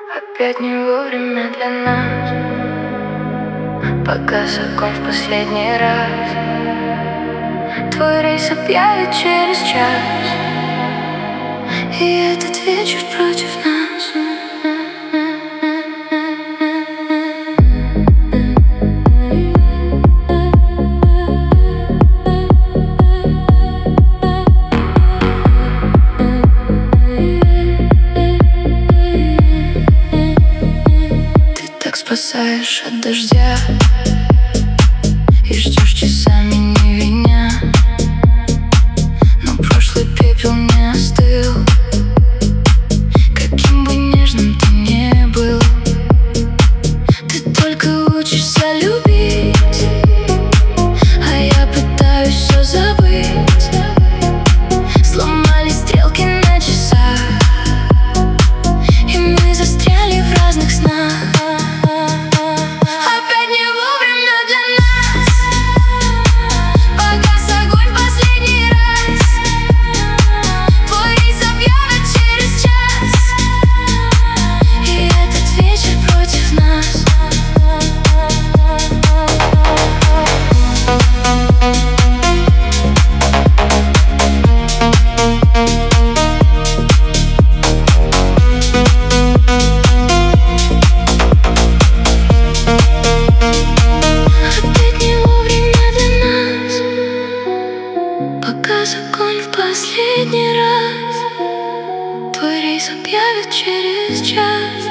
Опять не вовремя для нас. Пока закон в последний раз. Твой рейс объявит через час, и этот вечер против нас. Ты так спасаешь от дождя и ждешь часами, не виня. Но прошлый пепел не остыл, каким бы нежным ты не был. Ты только учишься любить, а я пытаюсь все забыть. Сломались стрелки на часах, и мы застряли в разных снах. Опять не вовремя для нас. Погас огонь в последний раз. Твой рейс объявят через час, и этот вечер против нас. Погас огонь в последний раз. Твой рейс объявят через час.